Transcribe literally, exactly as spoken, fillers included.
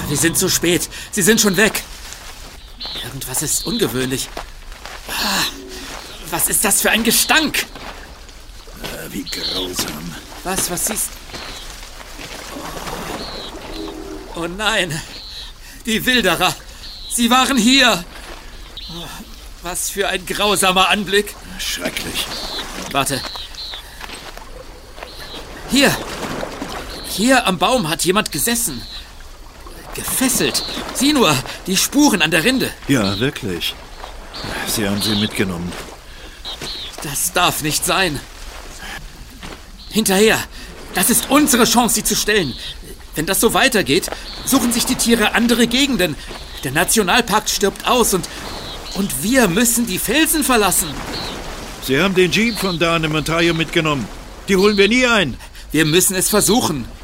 Wir sind zu spät. Sie sind schon weg. Irgendwas ist ungewöhnlich. Was ist das für ein Gestank? Äh, wie grausam. Was, was siehst du? Oh nein. Die Wilderer. Sie waren hier. Was für ein grausamer Anblick. Schrecklich. Warte. Hier. Hier am Baum hat jemand gesessen. Gefesselt. Sieh nur, die Spuren an der Rinde. Ja, wirklich. Sie haben sie mitgenommen. Das darf nicht sein. Hinterher. Das ist unsere Chance, sie zu stellen. Wenn das so weitergeht, suchen sich die Tiere andere Gegenden. Der Nationalpark stirbt aus und, und wir müssen die Felsen verlassen. Sie haben den Jeep von da in Montayo mitgenommen. Die holen wir nie ein. Wir müssen es versuchen.